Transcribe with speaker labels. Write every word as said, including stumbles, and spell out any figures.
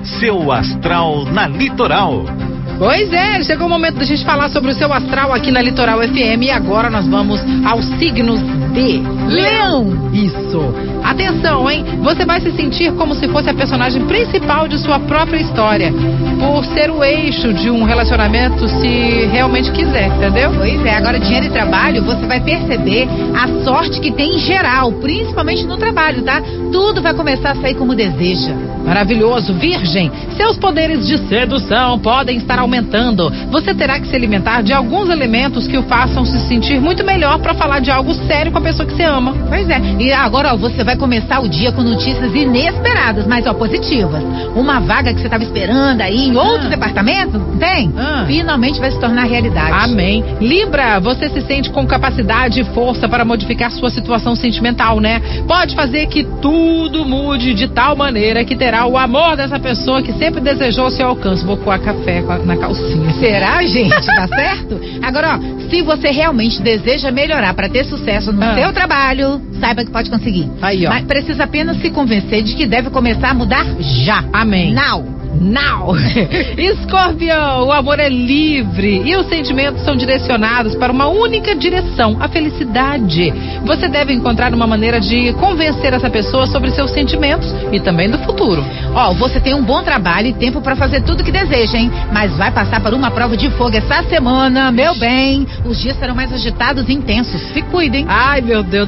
Speaker 1: Seu Astral na Litoral.
Speaker 2: Pois é, chegou o momento da gente falar sobre o seu astral aqui na Litoral F M e agora nós vamos aos signos de Leão. Isso. Atenção, hein? Você vai se sentir como se fosse a personagem principal de sua própria história, por ser o eixo de um relacionamento, se realmente quiser, entendeu?
Speaker 3: Pois é, agora dinheiro e trabalho, você vai perceber a sorte que tem em geral, principalmente no trabalho, tá? Tudo vai começar a sair como deseja.
Speaker 2: Maravilhoso. Virgem, seus poderes de sedução podem estar aumentando. Você terá que se alimentar de alguns elementos que o façam se sentir muito melhor para falar de algo sério com a pessoa que você ama.
Speaker 3: Pois é, e agora ó, você vai começar o dia com notícias inesperadas, mas ó, positivas. Uma vaga que você estava esperando aí em outro ah. departamento, tem? Ah. Finalmente vai se tornar realidade.
Speaker 2: Amém. Libra, você se sente com capacidade e força para modificar sua situação sentimental, né? Pode fazer que tudo mude de tal maneira que terá o amor dessa pessoa que sempre desejou ao seu alcance. Vou coar café na calcinha.
Speaker 3: Será, gente? Tá certo? Agora, ó, se você realmente deseja melhorar para ter sucesso no ah. seu trabalho, saiba que pode conseguir.
Speaker 2: Aí, ó.
Speaker 3: Mas precisa apenas se convencer de que deve começar a mudar já.
Speaker 2: Amém.
Speaker 3: Now.
Speaker 2: Now. Escorpião, o amor é livre e os sentimentos são direcionados para uma única direção, a felicidade. Você deve encontrar uma maneira de convencer essa pessoa sobre seus sentimentos e também do futuro.
Speaker 3: Ó, oh, você tem um bom trabalho e tempo para fazer tudo que deseja, hein? Mas vai passar por uma prova de fogo essa semana, meu bem. Os dias serão mais agitados e intensos. Se cuidem.
Speaker 2: Ai, meu Deus.